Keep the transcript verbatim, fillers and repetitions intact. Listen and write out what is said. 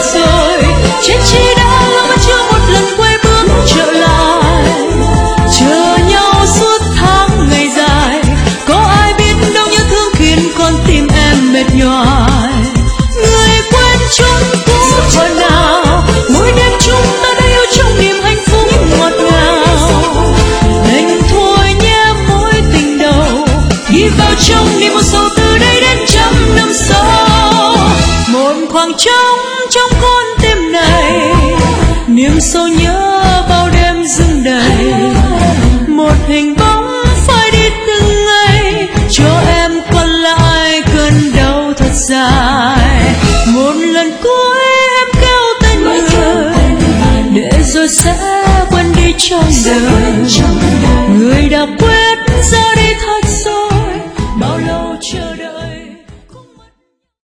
rồi. Chết chi đã lỡ mà chưa một lần quay bước trở lại, chờ nhau suốt tháng ngày dài. Có ai biết đâu nhớ thương khiến con tim em mệt nhoài. Người quen chung cũ thuở nào, mỗi đêm chúng ta đã yêu trong niềm hạnh phúc ngọt ngào. Đành thôi nhé mối tình đầu, đi vào trong niềm buồn sâu từ đây đến trăm năm sau. Một khoảng trống trong con tim này, niềm sâu nhớ bao đêm dưng đầy. Một hình bóng phai đi từng ngày, cho em còn lại cơn đau thật dài. Một lần cuối em kêu tên người, để rồi sẽ quên đi trong đời.